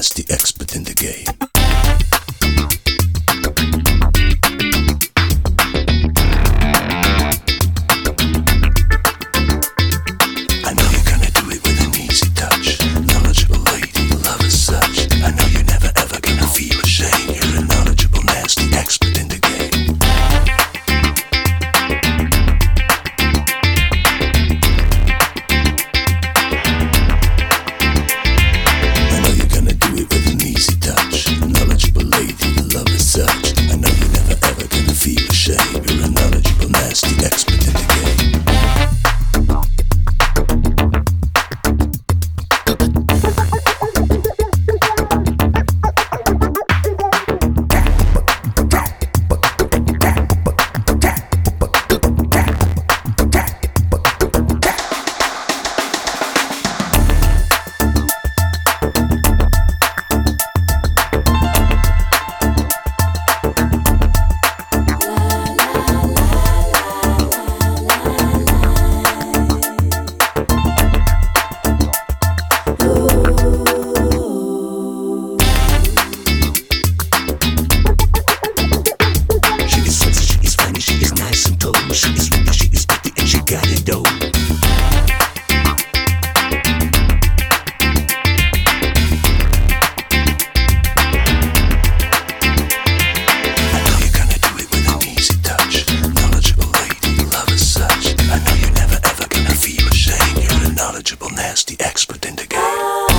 nasty expert in the game. I know you're gonna do it with an easy touch. Knowledgeable lady, love as such. I know you're never ever gonna feel ashamed. You're a knowledgeable, nasty expert in the game. I know you're gonna do it with an easy touch. Knowledgeable lady, love as such. I know you're never ever gonna feel ashamed. You're a knowledgeable, nasty expert in the game. She is pretty, she is pretty, and she got it though. I know you're gonna do it with an easy touch. Knowledgeable lady, love as such. I know you're never ever gonna feel ashamed. You're a knowledgeable, nasty expert in the game.